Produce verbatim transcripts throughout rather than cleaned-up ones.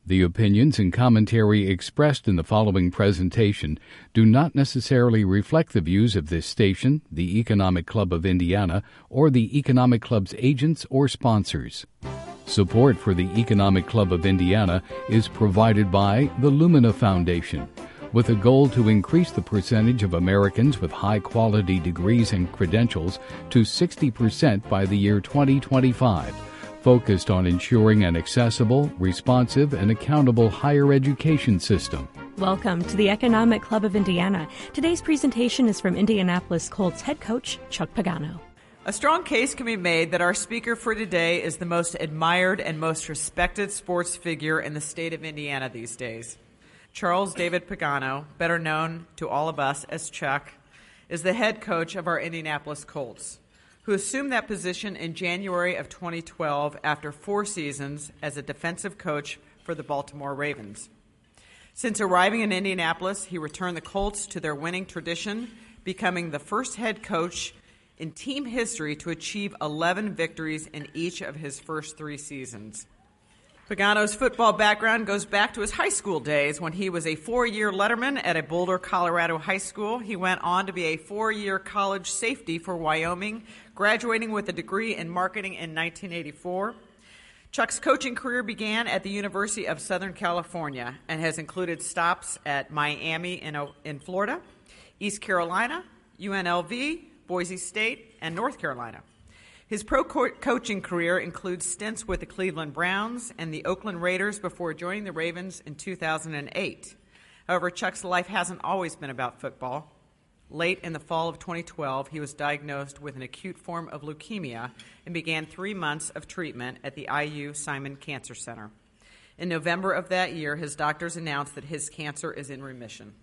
The opinions and commentary expressed in the following presentation do not necessarily reflect the views of this station, the Economic Club of Indiana, or the Economic Club's agents or sponsors. Support for the Economic Club of Indiana is provided by the Lumina Foundation, with a goal to increase the percentage of Americans with high-quality degrees and credentials to sixty percent by the year twenty twenty-five. Focused on ensuring an accessible, responsive, and accountable higher education system. Welcome to the Economic Club of Indiana. Today's presentation is from Indianapolis Colts head coach Chuck Pagano. A strong case can be made that our speaker for today is the most admired and most respected sports figure in the state of Indiana these days. Charles David Pagano, better known to all of us as Chuck, is the head coach of our Indianapolis Colts, who assumed that position in January of twenty twelve after four seasons as a defensive coach for the Baltimore Ravens. Since arriving in Indianapolis, he returned the Colts to their winning tradition, becoming the first head coach in team history to achieve eleven victories in each of his first three seasons. Pagano's football background goes back to his high school days when he was a four-year letterman at a Boulder, Colorado high school. He went on to be a four-year college safety for Wyoming, graduating with a degree in marketing in nineteen eighty-four. Chuck's coaching career began at the University of Southern California and has included stops at Miami in, in Florida, East Carolina, U N L V, Boise State, and North Carolina. His pro co- coaching career includes stints with the Cleveland Browns and the Oakland Raiders before joining the Ravens in two thousand eight. However, Chuck's life hasn't always been about football. Late in the fall of twenty twelve, he was diagnosed with an acute form of leukemia and began three months of treatment at the I U Simon Cancer Center. In November of that year, his doctors announced that his cancer is in remission.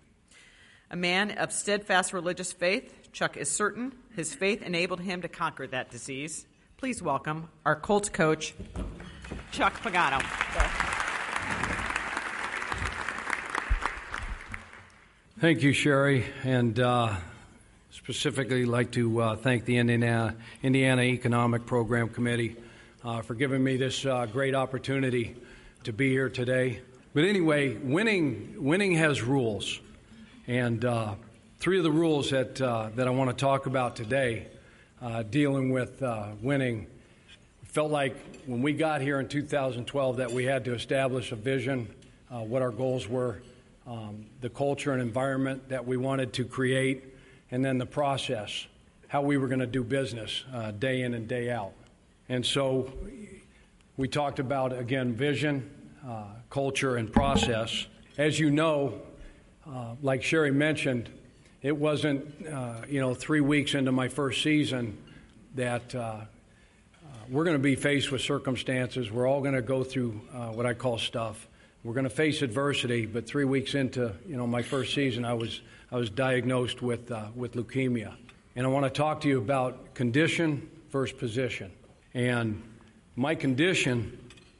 A man of steadfast religious faith, Chuck is certain his faith enabled him to conquer that disease. Please welcome our Colts coach, Chuck Pagano. Thank you, Sherry, and uh, specifically like to uh, thank the Indiana, Indiana Economic Program Committee uh, for giving me this uh, great opportunity to be here today. But anyway, winning winning has rules, and uh, three of the rules that uh, that I want to talk about today, uh, dealing with uh, winning, felt like when we got here in two thousand twelve that we had to establish a vision, uh, what our goals were, um, the culture and environment that we wanted to create, and then the process, how we were going to do business uh, day in and day out. And so we talked about, again, vision, uh, culture, and process. As you know, uh, like Sherry mentioned, it wasn't, uh, you know, three weeks into my first season that uh, uh, we're going to be faced with circumstances. We're all going to go through uh, what I call stuff. We're going to face adversity. But three weeks into, you know, my first season, I was I was diagnosed with uh, with leukemia. And I want to talk to you about condition versus position. And my condition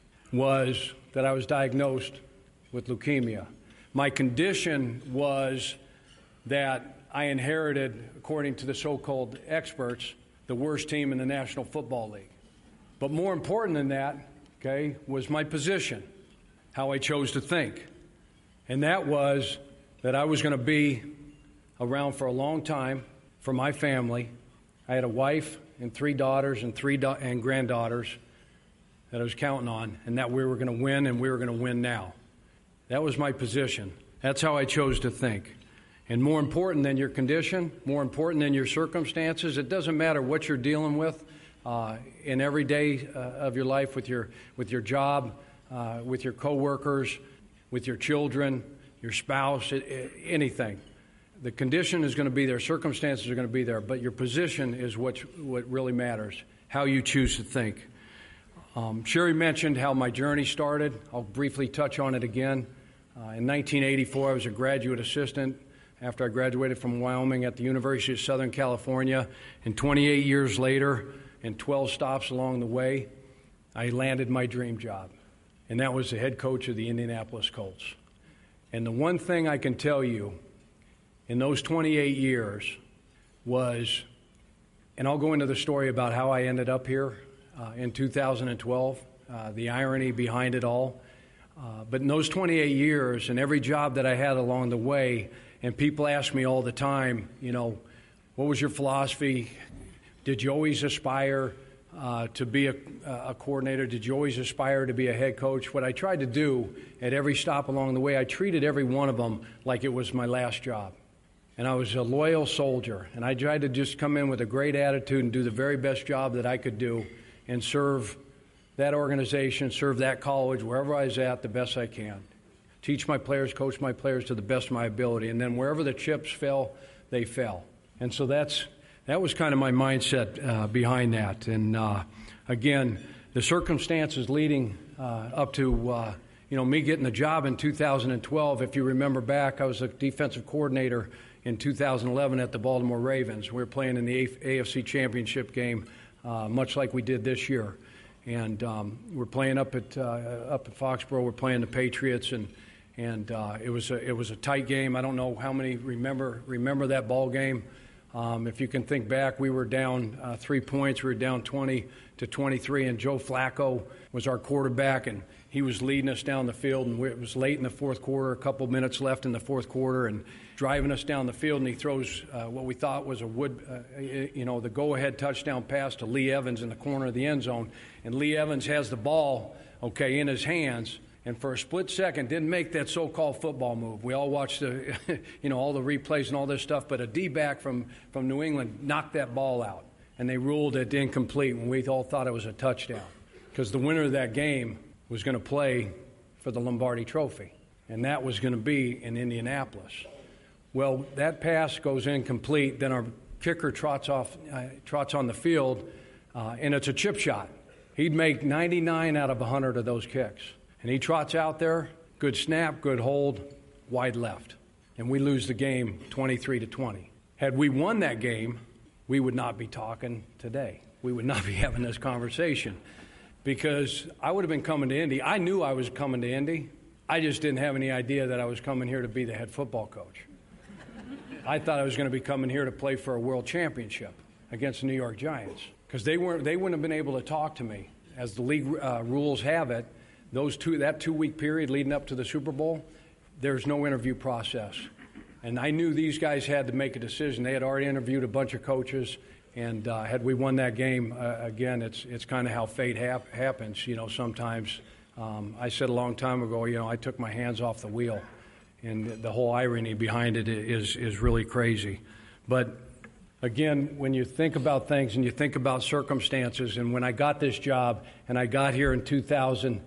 was that I was diagnosed with leukemia. My condition was that I inherited, according to the so-called experts, the worst team in the National Football League. But more important than that, okay, was my position, how I chose to think. And that was that I was going to be around for a long time for my family. I had a wife and three daughters and three da- and granddaughters that I was counting on, and that we were going to win, and we were going to win now. That was my position. That's how I chose to think. And more important than your condition, more important than your circumstances, it doesn't matter what you're dealing with uh, in every day uh, of your life, with your with your job, uh, with your coworkers, with your children, your spouse, it, it, anything. The condition is going to be there, circumstances are going to be there, but your position is what what really matters, how you choose to think. Um, Sherry mentioned how my journey started. I'll briefly touch on it again. Uh, in nineteen eighty-four, I was a graduate assistant after I graduated from Wyoming at the University of Southern California. And twenty-eight years later, and twelve stops along the way, I landed my dream job. And that was the head coach of the Indianapolis Colts. And the one thing I can tell you in those twenty-eight years was, and I'll go into the story about how I ended up here uh, in two thousand twelve, uh, the irony behind it all. Uh, but in those twenty-eight years and every job that I had along the way, and people ask me all the time, you know, what was your philosophy? Did you always aspire uh, to be a, a coordinator? Did you always aspire to be a head coach? What I tried to do at every stop along the way, I treated every one of them like it was my last job. And I was a loyal soldier, and I tried to just come in with a great attitude and do the very best job that I could do and serve that organization, serve that college, wherever I was at, the best I can. Teach my players, coach my players to the best of my ability. And then wherever the chips fell, they fell. And so that's that was kind of my mindset uh, behind that. And, uh, again, the circumstances leading uh, up to, uh, you know, me getting the job in two thousand twelve, if you remember back, I was a defensive coordinator in two thousand eleven at the Baltimore Ravens. We were playing in the A F C Championship game, uh, much like we did this year. And um, we're playing up at uh, up at Foxborough. We're playing the Patriots, and and uh, it was a it was a tight game. I don't know how many remember remember that ball game. Um, if you can think back, we were down uh, three points. We were down twenty to twenty-three, and Joe Flacco was our quarterback, and he was leading us down the field. And it was late in the fourth quarter, a couple minutes left in the fourth quarter, and driving us down the field, and he throws uh, what we thought was a wood, uh, you know, the go-ahead touchdown pass to Lee Evans in the corner of the end zone. And Lee Evans has the ball, okay, in his hands, and for a split second didn't make that so-called football move. We all watched the, you know, all the replays and all this stuff, but a D-back from, from New England knocked that ball out, and they ruled it incomplete when we all thought it was a touchdown, because the winner of that game was going to play for the Lombardi Trophy, and that was going to be in Indianapolis. Well, that pass goes incomplete. Then our kicker trots off, uh, trots on the field, uh, and it's a chip shot. He'd make ninety-nine out of one hundred of those kicks. And he trots out there, good snap, good hold, wide left. And we lose the game twenty-three to twenty. Had we won that game, we would not be talking today. We would not be having this conversation, because I would have been coming to Indy. I knew I was coming to Indy. I just didn't have any idea that I was coming here to be the head football coach. I thought I was going to be coming here to play for a world championship against the New York Giants, because they weren't. They wouldn't have been able to talk to me. As the league uh, rules have it, those two that two-week period leading up to the Super Bowl, there's no interview process. And I knew these guys had to make a decision. They had already interviewed a bunch of coaches, and uh, had we won that game, uh, again, it's it's kind of how fate hap- happens. You know, sometimes um, I said a long time ago, you know, I took my hands off the wheel. And the whole irony behind it is is really crazy. But again, when you think about things and you think about circumstances, and when I got this job and I got here in two thousand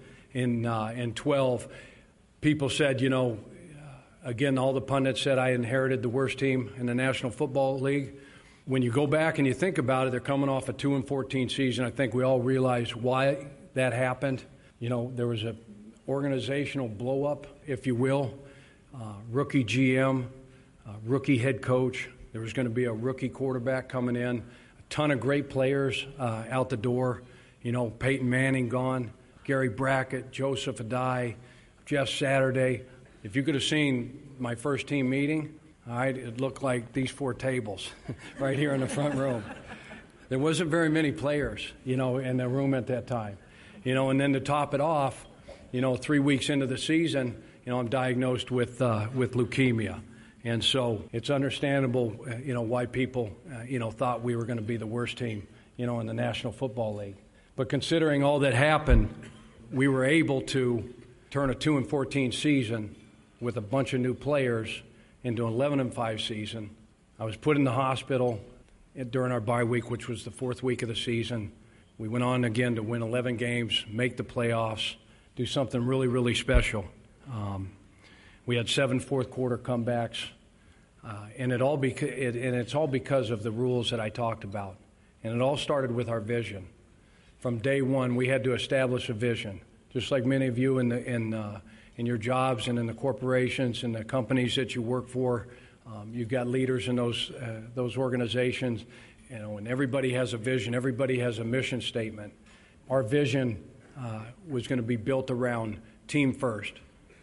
twelve, people said, you know, again, all the pundits said I inherited the worst team in the National Football League. When you go back and you think about it, they're coming off a two and fourteen season. I think we all realize why that happened. You know, there was a organizational blow-up, if you will. Uh, rookie G M, uh, rookie head coach. There was going to be a rookie quarterback coming in. A ton of great players uh, out the door. You know, Peyton Manning gone, Gary Brackett, Joseph Adai, Jeff Saturday. If you could have seen my first team meeting, all right, it looked like these four tables right here in the front room. There wasn't very many players, you know, in the room at that time. You know, and then to top it off, you know, three weeks into the season, you know, I'm diagnosed with uh, with leukemia, and so it's understandable, uh, you know, why people, uh, you know, thought we were going to be the worst team, you know, in the National Football League. But considering all that happened, we were able to turn a two and fourteen season with a bunch of new players into an eleven and five season. I was put in the hospital during our bye week, which was the fourth week of the season. We went on again to win eleven games, make the playoffs, do something really, really special. Um, we had seven fourth quarter comebacks, uh, and it all beca- it, and it's all because of the rules that I talked about. And it all started with our vision. From day one, we had to establish a vision, just like many of you in the in uh, in your jobs and in the corporations and the companies that you work for. Um, you've got leaders in those uh, those organizations, you know, and everybody has a vision. Everybody has a mission statement. Our vision uh, was going to be built around team first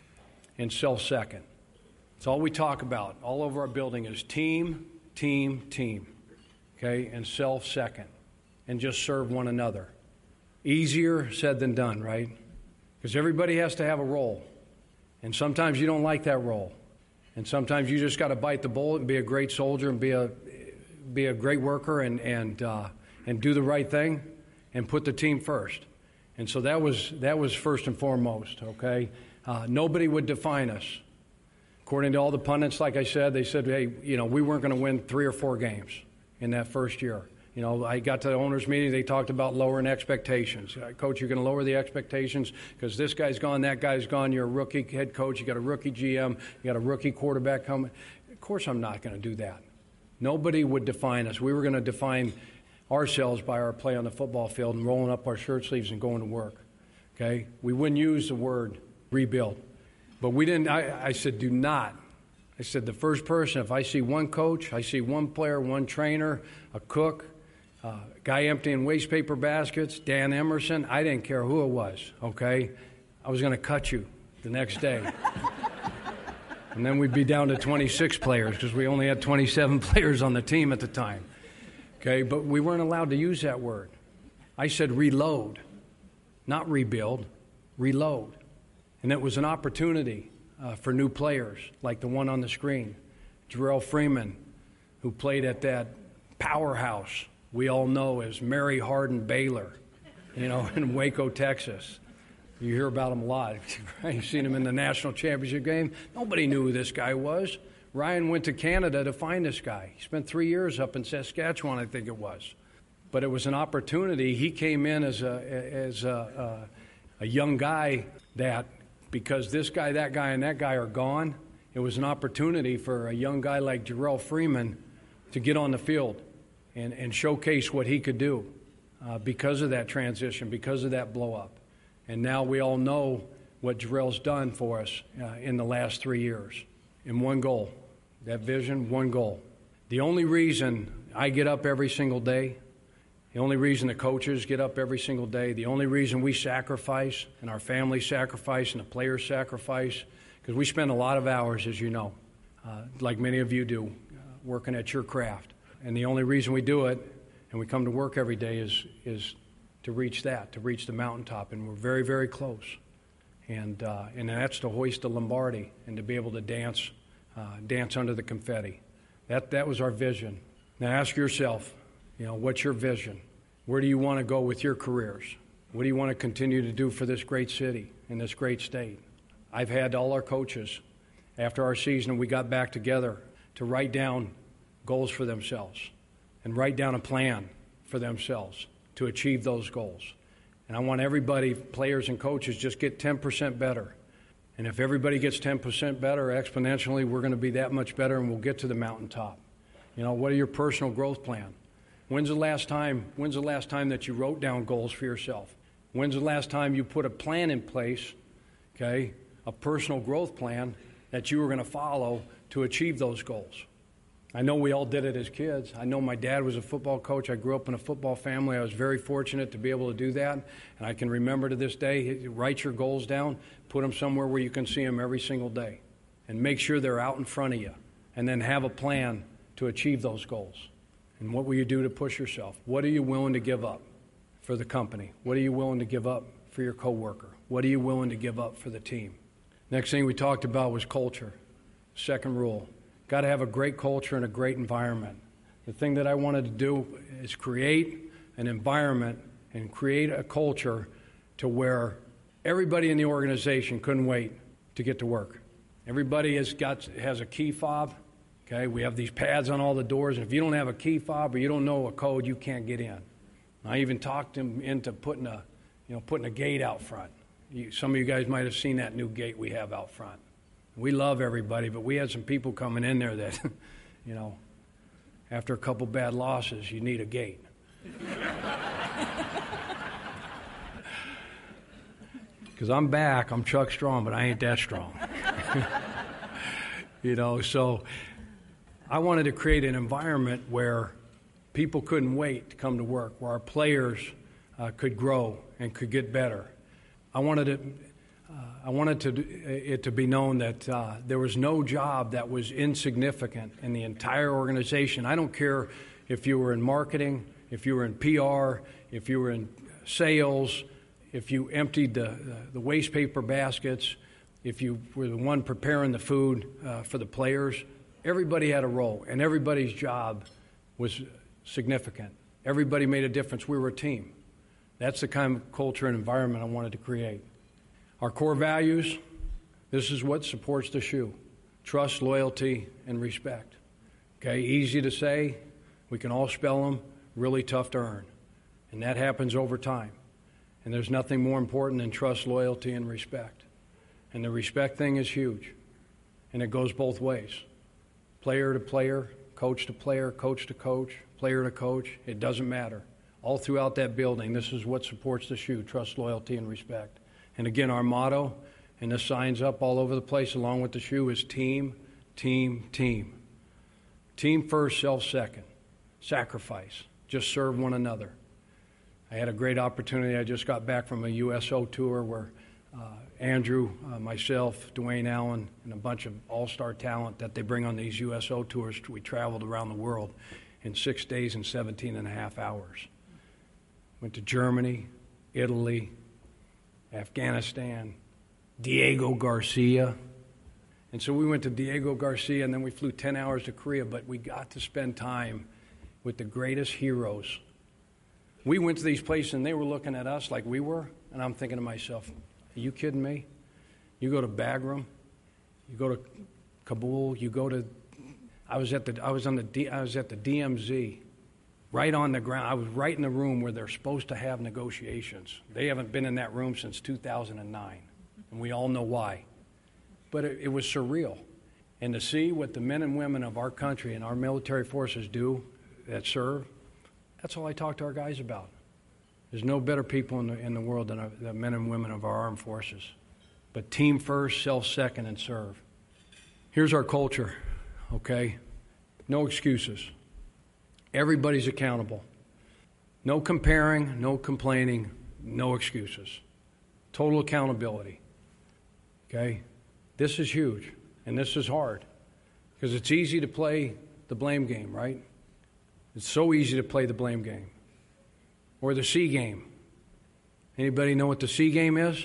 and self second. It's all we talk about all over our building is team, team, team, okay, and self second, and just serve one another. Easier said than done, right? because everybody has to have a role. And sometimes you don't like that role. And sometimes you just got to bite the bullet and be a great soldier and be a be a great worker and and uh, and do the right thing and put the team first. And so that was that was first and foremost. Okay, uh, nobody would define us. According to all the pundits, like I said, they said, hey, you know, we weren't going to win three or four games in that first year. You know, I got to the owners' meeting, they talked about lowering expectations. Coach, you're going to lower the expectations because this guy's gone, that guy's gone. You're a rookie head coach. You got a rookie G M. You got a rookie quarterback coming. Of course I'm not going to do that. Nobody would define us. We were going to define ourselves by our play on the football field and rolling up our shirt sleeves and going to work. Okay? We wouldn't use the word rebuild. But we didn't, I, I said, do not. I said, the first person, if I see one coach, I see one player, one trainer, a cook, Uh, guy emptying waste paper baskets, Dan Emerson, I didn't care who it was, okay? I was going to cut you the next day. And then we'd be down to twenty-six players because we only had twenty-seven players on the team at the time, okay? But we weren't allowed to use that word. I said reload, not rebuild, reload. And it was an opportunity uh, for new players like the one on the screen, Jarrell Freeman, who played at that powerhouse we all know as Mary Hardin Baylor, you know, in Waco, Texas. You hear about him a lot. You've seen him in the national championship game. Nobody knew who this guy was. Ryan went to Canada to find this guy. He spent three years up in Saskatchewan, I think it was. But it was an opportunity. He came in as a as a, a, a young guy that, because this guy, that guy, and that guy are gone, it was an opportunity for a young guy like Jarrell Freeman to get on the field and, and showcase what he could do uh, because of that transition, because of that blow-up. And now we all know what Jarrell's done for us uh, in the last three years. In one goal, that vision, one goal. The only reason I get up every single day, the only reason the coaches get up every single day, the only reason we sacrifice and our families sacrifice and the players sacrifice, because we spend a lot of hours, as you know, uh, like many of you do, uh, working at your craft. And the only reason we do it and we come to work every day is is to reach that, to reach the mountaintop. And we're very, very close. And uh, and that's to hoist the Lombardi and to be able to dance, uh, dance under the confetti. That that was our vision. Now ask yourself, you know, what's your vision? Where do you want to go with your careers? What do you want to continue to do for this great city and this great state? I've had all our coaches, after our season, we got back together to write down goals for themselves and write down a plan for themselves to achieve those goals. And I want everybody, players and coaches, just get ten percent better. And if everybody gets ten percent better, exponentially, we're going to be that much better and we'll get to the mountaintop. You know, what are your personal growth plan? When's the last time, when's the last time that you wrote down goals for yourself? When's the last time you put a plan in place, okay, a personal growth plan that you were going to follow to achieve those goals? I know we all did it as kids. I know my dad was a football coach. I grew up in a football family. I was very fortunate to be able to do that. And I can remember to this day, write your goals down, put them somewhere where you can see them every single day. And make sure they're out in front of you. And then have a plan to achieve those goals. And what will you do to push yourself? What are you willing to give up for the company? What are you willing to give up for your coworker? What are you willing to give up for the team? Next thing we talked about was culture. Second rule. Got to have a great culture and a great environment. The thing that I wanted to do is create an environment and create a culture to where everybody in the organization couldn't wait to get to work. Everybody has got has a key fob. Okay, we have these pads on all the doors, and if you don't have a key fob or you don't know a code, you can't get in. I even talked him into putting a, you know, putting a gate out front. You, some of you guys might have seen that new gate we have out front. We love everybody, but we had some people coming in there that, you know, after a couple bad losses, you need a gate. Because I'm back, I'm Chuck Strong, but I ain't that strong. You know, so I wanted to create an environment where people couldn't wait to come to work, where our players uh, could grow and could get better. I wanted to... Uh, I wanted to, it to be known that uh, there was no job that was insignificant in the entire organization. I don't care if you were in marketing, if you were in P R, if you were in sales. if you emptied the, the, the waste paper baskets, if you were the one preparing the food uh, for the players, everybody had a role, and everybody's job was significant. Everybody made a difference. We were a team. That's the kind of culture and environment I wanted to create. Our core values, this is what supports the shoe: trust, loyalty, and respect. Okay, easy to say. We can all spell them. Really tough to earn. And that happens over time. And there's nothing more important than trust, loyalty, and respect. And the respect thing is huge. And it goes both ways. Player to player, coach to player, coach to coach, player to coach. It doesn't matter. All throughout that building, this is what supports the shoe: trust, loyalty, and respect. And again, our motto, and the signs up all over the place along with the shoe, is team, team, team. Team first, self second. Sacrifice. Just serve one another. I had a great opportunity. I just got back from a U S O tour where uh, Andrew, uh, myself, Dwayne Allen, and a bunch of all-star talent that they bring on these U S O tours, we traveled around the world in six days and seventeen and a half hours. Went to Germany, Italy, Afghanistan, Diego Garcia. And so we went to Diego Garcia, and then we flew ten hours to Korea, but we got to spend time with the greatest heroes. We went to these places, and they were looking at us like we were, and I'm thinking to myself, are you kidding me? You go to Bagram, you go to Kabul, you go to, I was at the, I was on the, D, I was at the D M Z, right on the ground. I was right in the room where they're supposed to have negotiations. They haven't been in that room since two thousand nine, and we all know why. But it, it was surreal. And to see what the men and women of our country and our military forces do that serve, that's all I talk to our guys about. There's no better people in the, in the world than our, the men and women of our armed forces. But team first, self second, and serve. Here's our culture, okay? No excuses. Everybody's accountable. No comparing, no complaining, no excuses. Total accountability, okay? This is huge, and this is hard, because it's easy to play the blame game, right? It's so easy to play the blame game. Or the C game. Anybody know what the C game is?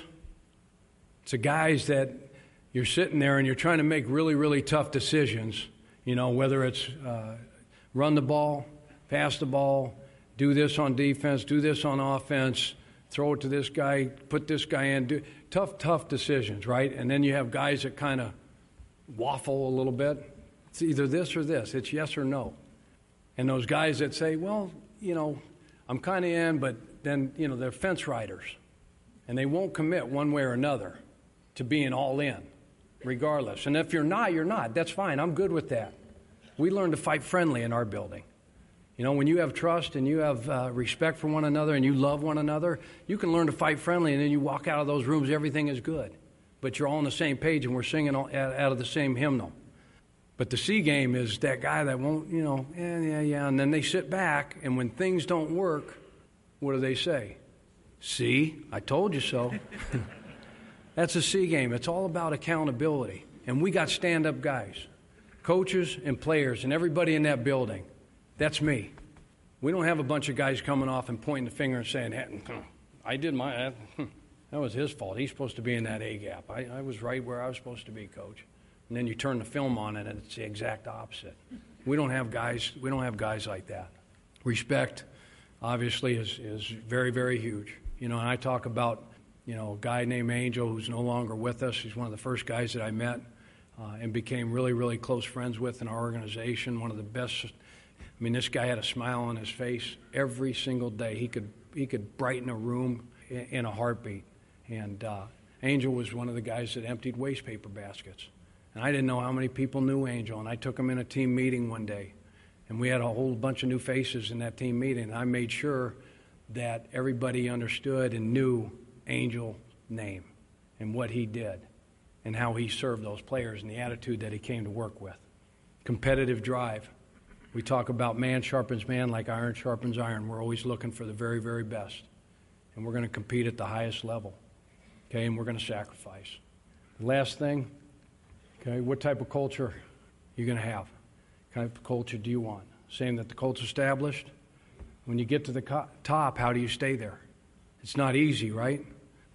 It's the guys that you're sitting there and you're trying to make really, really tough decisions, you know, whether it's uh, run the ball, pass the ball, do this on defense, do this on offense, throw it to this guy, put this guy in. Do, tough, tough decisions, right? And then you have guys that kind of waffle a little bit. It's either this or this. It's yes or no. And those guys that say, well, you know, I'm kind of in, but then, you know, they're fence riders. And they won't commit one way or another to being all in, regardless. And if you're not, you're not. That's fine. I'm good with that. We learn to fight friendly in our building. You know, when you have trust and you have uh, respect for one another and you love one another, you can learn to fight friendly, and then you walk out of those rooms, everything is good. But you're all on the same page and we're singing all, out of the same hymnal. But the C game is that guy that won't, you know, yeah, yeah, yeah. And then they sit back, and when things don't work, what do they say? See, I told you so. That's a C game. It's all about accountability. And we got stand-up guys, coaches and players, and everybody in that building. That's me. We don't have a bunch of guys coming off and pointing the finger and saying, hey, I did my, that was his fault. He's supposed to be in that A gap. I, I was right where I was supposed to be, coach. And then you turn the film on it, and it's the exact opposite. We don't have guys. We don't have guys like that. Respect, obviously, is is very, very huge. You know, and I talk about, you know, a guy named Angel who's no longer with us. He's one of the first guys that I met uh, and became really, really close friends with in our organization. One of the best. I mean, this guy had a smile on his face every single day. He could he could brighten a room in, in a heartbeat. And uh, Angel was one of the guys that emptied waste paper baskets. And I didn't know how many people knew Angel, and I took him in a team meeting one day. And we had a whole bunch of new faces in that team meeting, and I made sure that everybody understood and knew Angel's name and what he did and how he served those players and the attitude that he came to work with. Competitive drive. We talk about man sharpens man like iron sharpens iron. We're always looking for the very, very best. And we're going to compete at the highest level. Okay, and we're going to sacrifice. The last thing. Okay, what type of culture are you going to have? What type of culture do you want? Saying that the culture's established? When you get to the co- top, how do you stay there? It's not easy, right?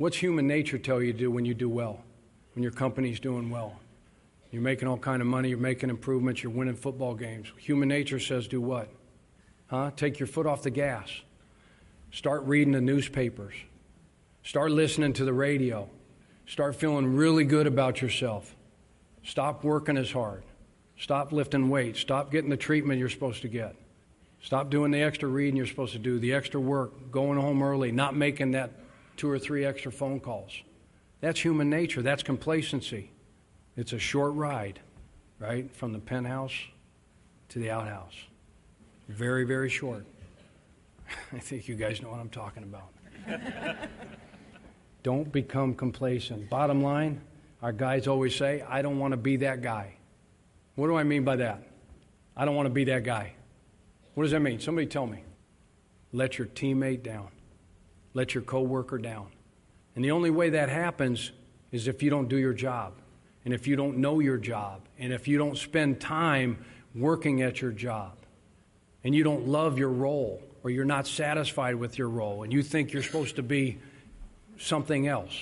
What's human nature tell you to do when you do well, when your company's doing well? You're making all kind of money, you're making improvements, you're winning football games. Human nature says do what? Huh? Take your foot off the gas. Start reading the newspapers. Start listening to the radio. Start feeling really good about yourself. Stop working as hard. Stop lifting weights. Stop getting the treatment you're supposed to get. Stop doing the extra reading you're supposed to do, the extra work, going home early, not making that two or three extra phone calls. That's human nature. That's complacency. It's a short ride, right, from the penthouse to the outhouse. Very, very short. I think you guys know what I'm talking about. Don't become complacent. Bottom line, our guys always say, I don't want to be that guy. What do I mean by that? I don't want to be that guy. What does that mean? Somebody tell me. Let your teammate down. Let your coworker down. And the only way that happens is if you don't do your job, and if you don't know your job, and if you don't spend time working at your job, and you don't love your role, or you're not satisfied with your role, and you think you're supposed to be something else.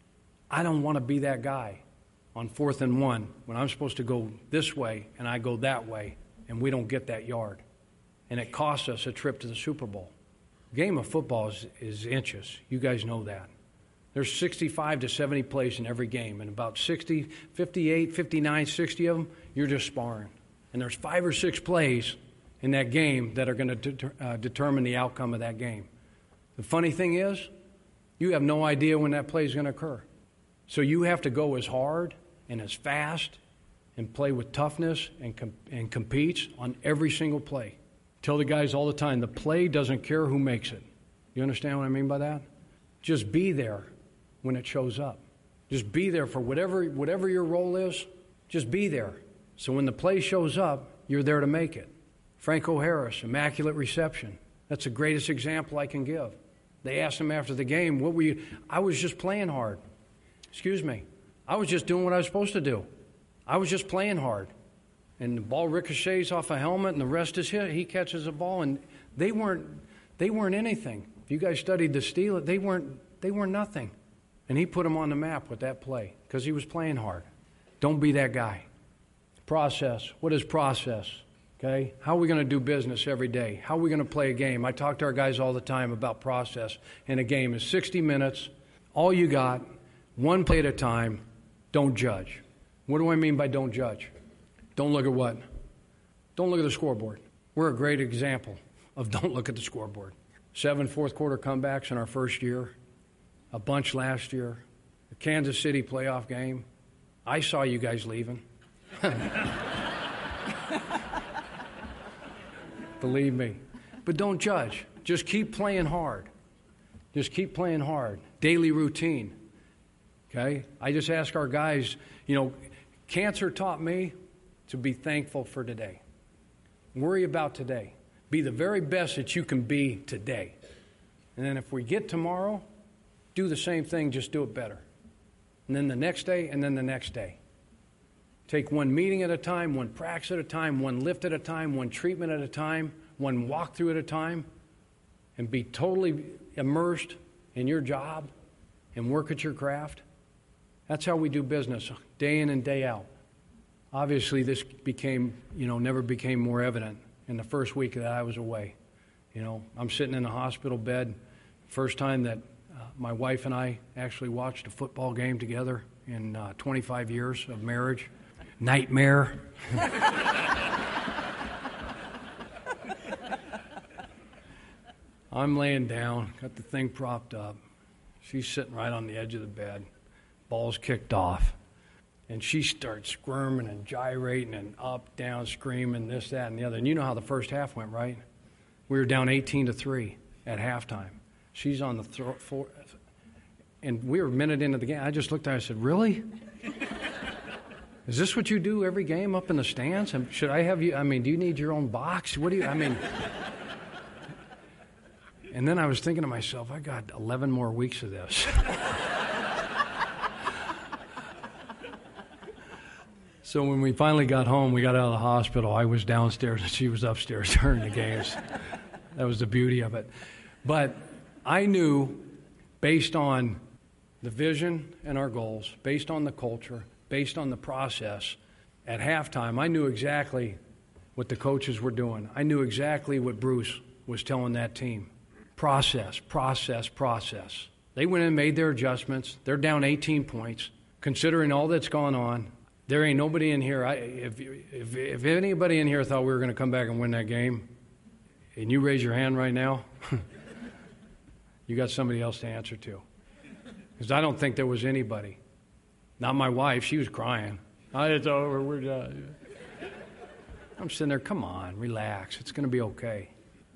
I don't want to be that guy on fourth and one when I'm supposed to go this way and I go that way and we don't get that yard. And it costs us a trip to the Super Bowl. A game of football is, is inches. You guys know that. There's sixty-five to seventy plays in every game, and about sixty, fifty-eight, fifty-nine, sixty of them, you're just sparring. And there's five or six plays in that game that are going to de- uh, determine the outcome of that game. The funny thing is, you have no idea when that play is going to occur. So you have to go as hard and as fast and play with toughness and, com- and compete on every single play. Tell the guys all the time, the play doesn't care who makes it. You understand what I mean by that? Just be there when it shows up. Just be there for whatever whatever your role is. Just be there. So when the play shows up, you're there to make it. Franco Harris, Immaculate Reception. That's the greatest example I can give. They asked him after the game, what were you? I was just playing hard. Excuse me. I was just doing what I was supposed to do. I was just playing hard. And the ball ricochets off a helmet and the rest is hit. He catches the ball, and they weren't they weren't anything. If you guys studied the Steelers, they weren't they weren't nothing. And he put them on the map with that play because he was playing hard. Don't be that guy. Process. What is process? Okay? How are we going to do business every day? How are we going to play a game? I talk to our guys all the time about process. And a game is sixty minutes. All you got, one play at a time. Don't judge. What do I mean by don't judge? Don't look at what? Don't look at the scoreboard. We're a great example of don't look at the scoreboard. Seven fourth quarter comebacks in our first year. A bunch last year. The Kansas City playoff game. I saw you guys leaving. Believe me. But don't judge. Just keep playing hard. Just keep playing hard. Daily routine. Okay? I just ask our guys, you know, cancer taught me to be thankful for today. Worry about today. Be the very best that you can be today. And then if we get tomorrow, do the same thing, just do it better. And then the next day, and then the next day. Take one meeting at a time, one practice at a time, one lift at a time, one treatment at a time, one walkthrough at a time, and be totally immersed in your job and work at your craft. That's how we do business, day in and day out. Obviously, this became, you know, never became more evident in the first week that I was away. You know, I'm sitting in a hospital bed, first time that uh, my wife and I actually watched a football game together in uh, twenty-five years of marriage. Nightmare. I'm laying down, got the thing propped up. She's sitting right on the edge of the bed. Ball's kicked off. And she starts squirming and gyrating and up, down, screaming, this, that, and the other. And you know how the first half went, right? We were down eighteen to three at halftime. She's on the throat, four, and we were a minute into the game. I just looked at her and I said, really? Is this what you do every game up in the stands? And should I have you, I mean, do you need your own box? What do you, I mean. And then I was thinking to myself, I got eleven more weeks of this. So when we finally got home, we got out of the hospital, I was downstairs and she was upstairs during the games. That was the beauty of it. But I knew, based on the vision and our goals, based on the culture, based on the process. At halftime, I knew exactly what the coaches were doing. I knew exactly what Bruce was telling that team. Process, process, process. They went in and made their adjustments. They're down eighteen points. Considering all that's gone on, there ain't nobody in here. I, if, if, if anybody in here thought we were going to come back and win that game, and you raise your hand right now, you got somebody else to answer to. Because I don't think there was anybody. Not my wife. She was crying. Oh, it's over. We're done. I'm sitting there, come on, relax. It's going to be okay.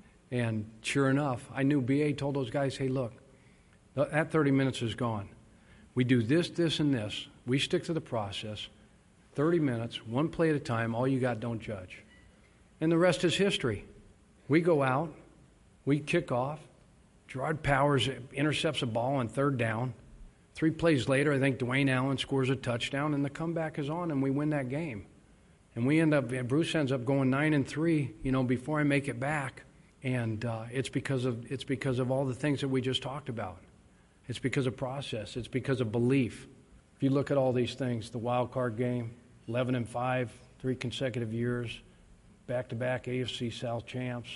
And sure enough, I knew B A told those guys, hey, look, that thirty minutes is gone. We do this, this, and this. We stick to the process. thirty minutes, one play at a time. All you got, don't judge. And the rest is history. We go out. We kick off. Gerard Powers intercepts a ball on third down. Three plays later, I think Dwayne Allen scores a touchdown, and the comeback is on, and we win that game. And we end up, Bruce ends up going nine and three, you know, before I make it back. And uh, it's because of it's because of all the things that we just talked about. It's because of process. It's because of belief. If you look at all these things, the wild card game, eleven and five, three consecutive years, back-to-back A F C South champs,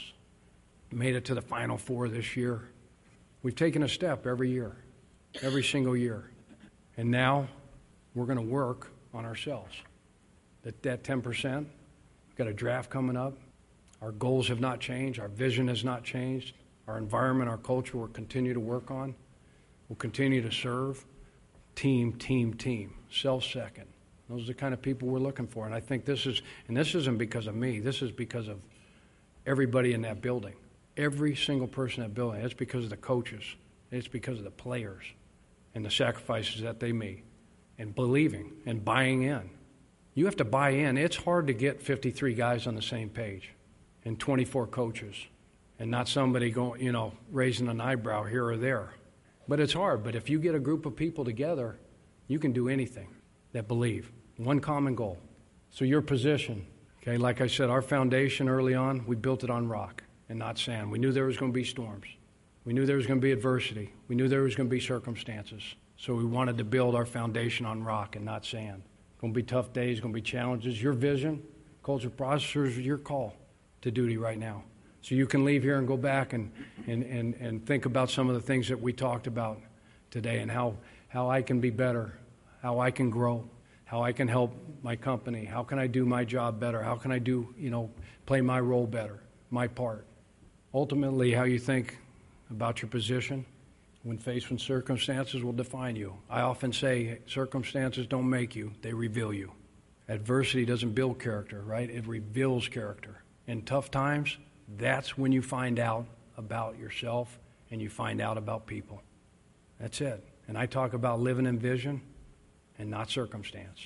made it to the Final Four this year. We've taken a step every year, every single year. And now we're going to work on ourselves. That, that ten percent, we've got a draft coming up. Our goals have not changed. Our vision has not changed. Our environment, our culture, we'll continue to work on. We'll continue to serve. Team, team, team. Self-second. Those are the kind of people we're looking for. And I think this is, and this isn't because of me. This is because of everybody in that building. Every single person in that building. It's because of the coaches. It's because of the players and the sacrifices that they make and believing and buying in. You have to buy in. It's hard to get fifty-three guys on the same page and twenty-four coaches and not somebody going, you know, raising an eyebrow here or there. But it's hard. But if you get a group of people together, you can do anything that believe. One common goal. So your position, okay, like I said, our foundation early on, we built it on rock and not sand. We knew there was going to be storms. We knew there was going to be adversity. We knew there was going to be circumstances. So we wanted to build our foundation on rock and not sand. Going to be tough days, going to be challenges. Your vision, culture processors, your call to duty right now. So you can leave here and go back and, and, and, and think about some of the things that we talked about today and how, how I can be better, how I can grow, how I can help my company, how can I do my job better, how can I do, you know, play my role better, my part. Ultimately, how you think about your position when faced with circumstances will define you. I often say circumstances don't make you, they reveal you. Adversity doesn't build character, right? It reveals character. In tough times, that's when you find out about yourself and you find out about people. That's it. And I talk about living in vision and not circumstance.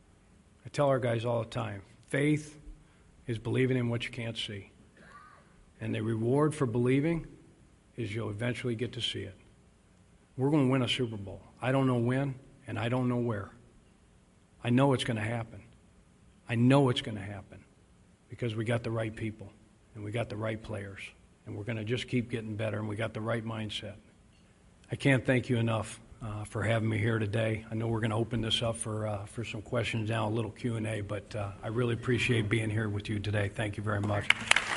I tell our guys all the time, faith is believing in what you can't see. And the reward for believing is you'll eventually get to see it. We're going to win a Super Bowl. I don't know when, and I don't know where. I know it's going to happen. I know it's going to happen because we got the right people, and we got the right players, and we're going to just keep getting better, and we got the right mindset. I can't thank you enough uh, for having me here today. I know we're going to open this up for uh, for some questions now, a little Q and A, but uh, I really appreciate being here with you today. Thank you very much.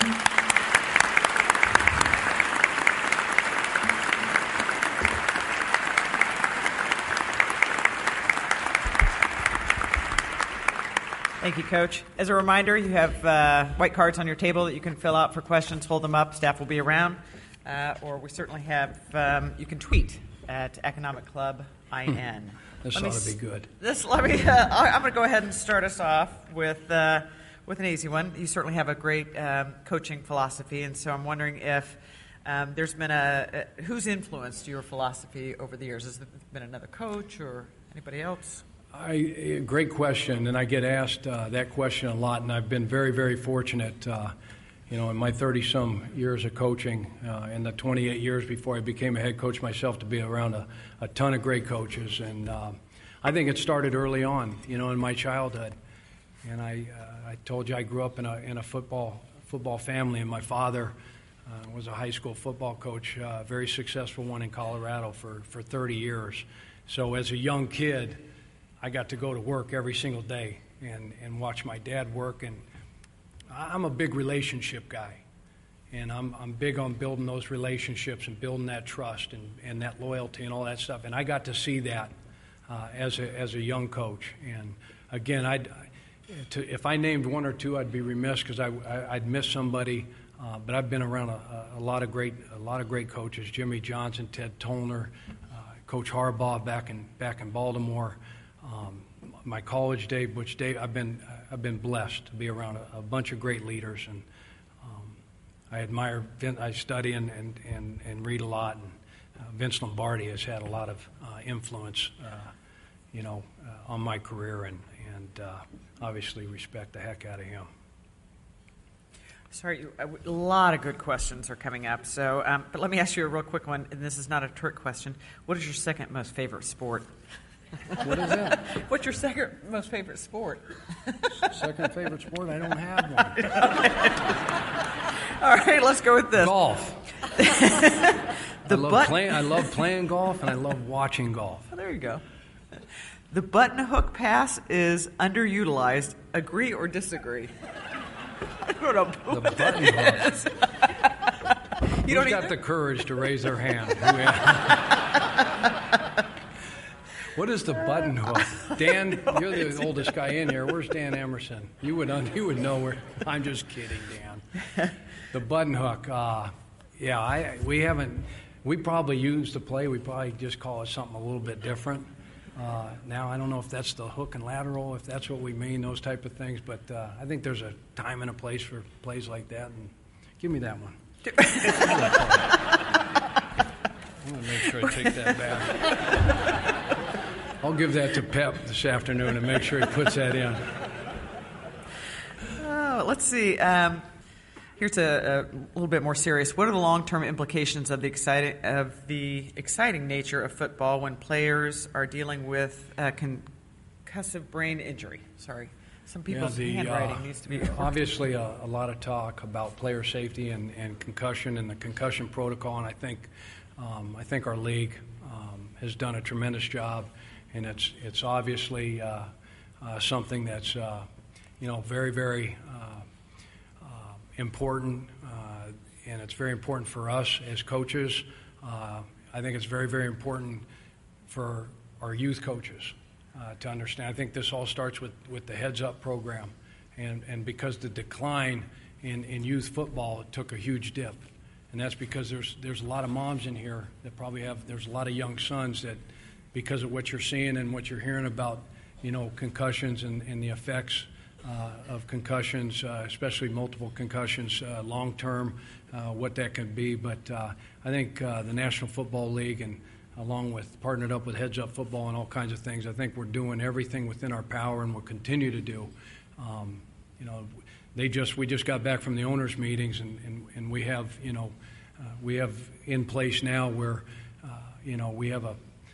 Thank you, Coach. As a reminder, you have uh, white cards on your table that you can fill out for questions. Hold them up. Staff will be around. Uh, or we certainly have, um, you can tweet at Economic Club I N. This let ought me, to be good. This, let me, uh, I'm going to go ahead and start us off with uh, with an easy one. You certainly have a great um, coaching philosophy, and so I'm wondering if um, there's been a, a, who's influenced your philosophy over the years? Has there been another coach or anybody else? I, great question, and I get asked uh, that question a lot, and I've been very, very fortunate, uh, you know, in my thirty-some years of coaching, uh, in the twenty-eight years before I became a head coach myself, to be around a, a ton of great coaches, and uh, I think it started early on, you know, in my childhood, and I, uh, I told you I grew up in a in a football football family, and my father uh, was a high school football coach, a uh, very successful one in Colorado for, for thirty years. so as a young kid, I got to go to work every single day and, and watch my dad work. And I'm a big relationship guy. And I'm I'm big on building those relationships and building that trust and, and that loyalty and all that stuff. And I got to see that uh, as a as a young coach. And again, I'd, to, if I named one or two, I'd be remiss because I, I I'd miss somebody. Uh, but I've been around a, a lot of great a lot of great coaches: Jimmy Johnson, Ted Tollner, uh, Coach Harbaugh back in back in Baltimore. Um, my college day, which Dave, I've been I've been blessed to be around a, a bunch of great leaders and. I admire, I study and, and, and, and read a lot, and uh, Vince Lombardi has had a lot of uh, influence, uh, you know, uh, on my career, and, and uh, obviously respect the heck out of him. Sorry, a lot of good questions are coming up, so, um, but let me ask you a real quick one, and this is not a trick question. What is your second most favorite sport? What is that? What's your second most favorite sport? Second favorite sport? I don't have one. All right, let's go with this. Golf. the I, love button- play, I love playing golf, and I love watching golf. Oh, there you go. The button hook pass is underutilized. Agree or disagree? I don't know who The button hook. is. You don't Who's got either? the courage to raise their hand? What is the button hook? Dan, you're the oldest guy in here. Where's Dan Emerson? You would un- you would know where. I'm just kidding, Dan. The button hook. Uh, yeah, I we haven't. We probably use the play. We probably just call it something a little bit different. Uh, now I don't know if that's the hook and lateral, if that's what we mean, those type of things. But uh, I think there's a time and a place for plays like that. And give me that one. I'm gonna make sure I take that back. I'll give that to Pep this afternoon and make sure he puts that in. Oh, let's see. Um, here's a, a little bit more serious. What are the long-term implications of the exciting of the exciting nature of football when players are dealing with uh, concussive brain injury? Sorry, some people's Yeah, the, handwriting uh, needs to be. Obviously, a, a lot of talk about player safety and, and concussion and the concussion protocol, and I think um, I think our league um, has done a tremendous job. And it's it's obviously uh, uh, something that's uh, you know very very uh, uh, important, uh, and it's very important for us as coaches. Uh, I think it's very very important for our youth coaches uh, to understand. I think this all starts with, with the Heads Up program, and and because the decline in, in youth football took a huge dip, and that's because there's there's a lot of moms in here that probably have there's a lot of young sons that. Because of what you're seeing and what you're hearing about, you know, concussions and, and the effects uh, of concussions, uh, especially multiple concussions, uh, long term, uh, what that can be. But uh, I think uh, the National Football League, and along with partnered up with Heads Up Football and all kinds of things, I think we're doing everything within our power, and we'll continue to do. Um, you know, they just we just got back from the owners' meetings, and, and, and we have, you know, uh, we have in place now where, uh, you know, we have a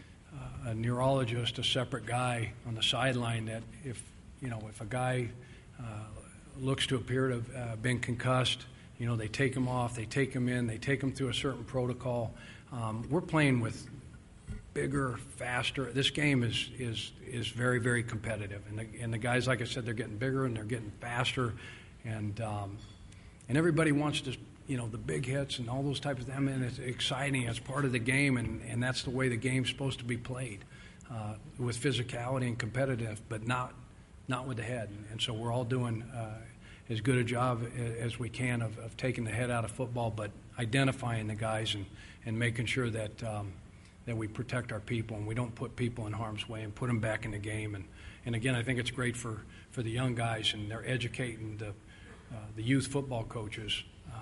a neurologist, a separate guy on the sideline that if, you know, if a guy uh, looks to appear to have uh, been concussed, you know, they take him off, they take him in, they take him through a certain protocol. Um, we're playing with bigger, faster. This game is is is very, very competitive. And the, and the guys, like I said, they're getting bigger and they're getting faster. And, um, and everybody wants to, you know, the big hits and all those types of things. I mean, it's exciting. It's part of the game, and, and that's the way the game's supposed to be played, uh, with physicality and competitive, but not not with the head. And, and so we're all doing uh, as good a job as we can of, of taking the head out of football, but identifying the guys and, and making sure that um, that we protect our people and we don't put people in harm's way and put them back in the game. And, and again, I think it's great for, for the young guys, and they're educating the, uh, the youth football coaches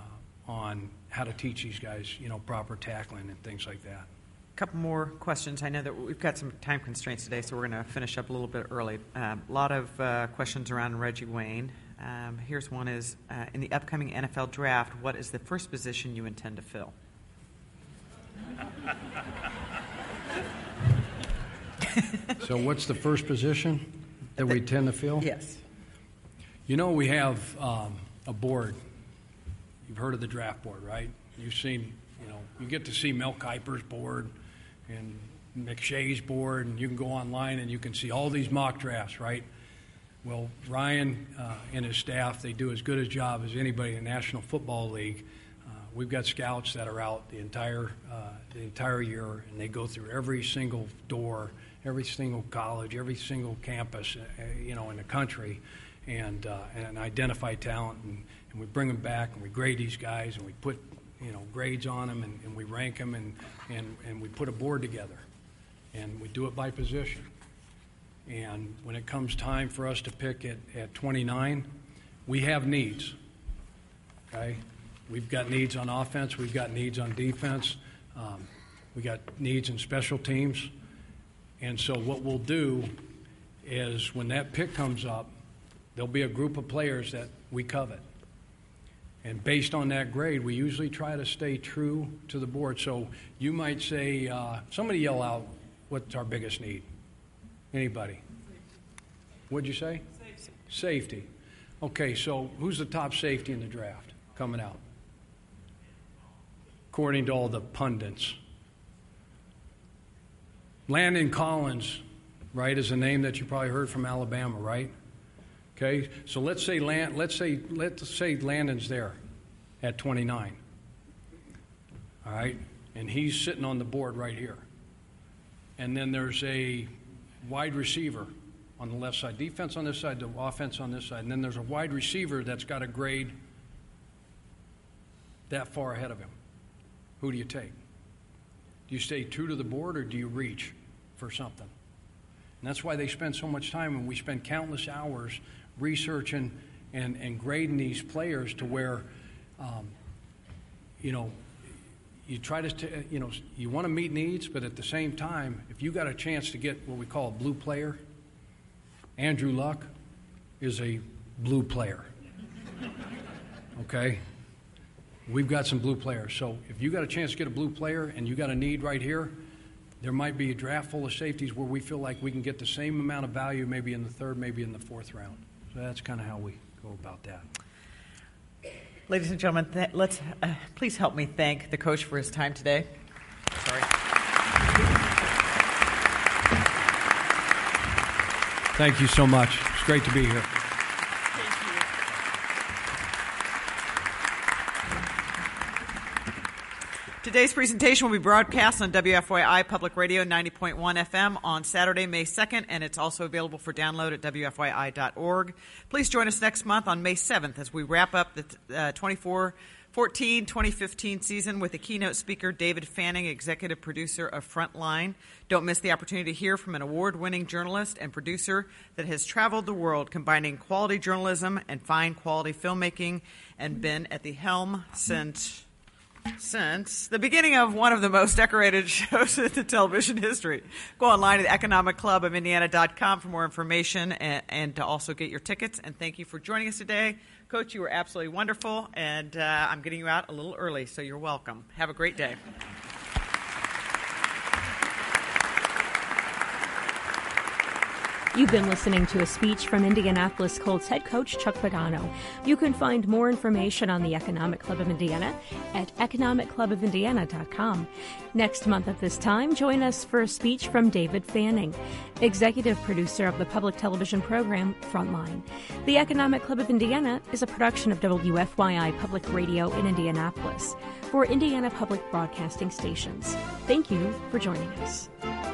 on how to teach these guys, you know, proper tackling and things like that. A couple more questions. I know that we've got some time constraints today, so we're going to finish up a little bit early. Um, a lot of uh, questions around Reggie Wayne. Um, here's one is, uh, in the upcoming N F L draft, what is the first position you intend to fill? So what's the first position that we tend to fill? Yes. You know, we have um, a board. You've heard of the draft board, right? You've seen, you know, you get to see Mel Kiper's board and McShay's board, and you can go online and you can see all these mock drafts, right? Well, Ryan uh, and his staff, they do as good a job as anybody in the National Football League. Uh, we've got scouts that are out the entire uh, the entire year, and they go through every single door, every single college, every single campus, uh, you know, in the country, and uh, and identify talent, and, and we bring them back, and we grade these guys, and we put, you know, grades on them, and, and we rank them, and, and, and we put a board together, and we do it by position. And when it comes time for us to pick at, at twenty-nine, we have needs, okay? We've got needs on offense. We've got needs on defense. Um, we got needs in special teams. And so what we'll do is when that pick comes up, there'll be a group of players that we covet. And based on that grade, we usually try to stay true to the board. So you might say, uh, somebody yell out, what's our biggest need? Anybody? What'd you say? Safety. Safety. Okay, so who's the top safety in the draft coming out? According to all the pundits. Landon Collins, right, is a name that you probably heard from Alabama, right? Okay, so let's say Land, let's say let's say Landon's there at twenty-nine. All right, and he's sitting on the board right here. And then there's a wide receiver on the left side, defense on this side, the offense on this side, and then there's a wide receiver that's got a grade that far ahead of him. Who do you take? Do you stay true to the board, or do you reach for something? And that's why they spend so much time, and we spend countless hours researching and, and grading these players to where, um, you know, you try to, t- you know, you want to meet needs, but at the same time, if you got a chance to get what we call a blue player, Andrew Luck is a blue player. Okay? We've got some blue players. So if you got a chance to get a blue player and you got a need right here, there might be a draft full of safeties where we feel like we can get the same amount of value maybe in the third, maybe in the fourth round. So that's kind of how we go about that. Ladies and gentlemen, th- let's uh, please help me thank the coach for his time today. Sorry. Thank you so much. It's great to be here. Today's presentation will be broadcast on W F Y I Public Radio ninety point one F M on Saturday, May second, and it's also available for download at W F Y I dot org. Please join us next month on May seventh as we wrap up the uh, twenty-four fourteen twenty fifteen season with the keynote speaker David Fanning, executive producer of Frontline. Don't miss the opportunity to hear from an award-winning journalist and producer that has traveled the world combining quality journalism and fine quality filmmaking and been at the helm since... Since the beginning of one of the most decorated shows in the television history. Go online at economic club of indiana dot com for more information and, and to also get your tickets. And thank you for joining us today. Coach, you were absolutely wonderful, and uh, I'm getting you out a little early, so you're welcome. Have a great day. You've been listening to a speech from Indianapolis Colts head coach Chuck Pagano. You can find more information on the Economic Club of Indiana at economic club of indiana dot com. Next month at this time, join us for a speech from David Fanning, executive producer of the public television program Frontline. The Economic Club of Indiana is a production of W F Y I Public Radio in Indianapolis for Indiana Public Broadcasting Stations. Thank you for joining us.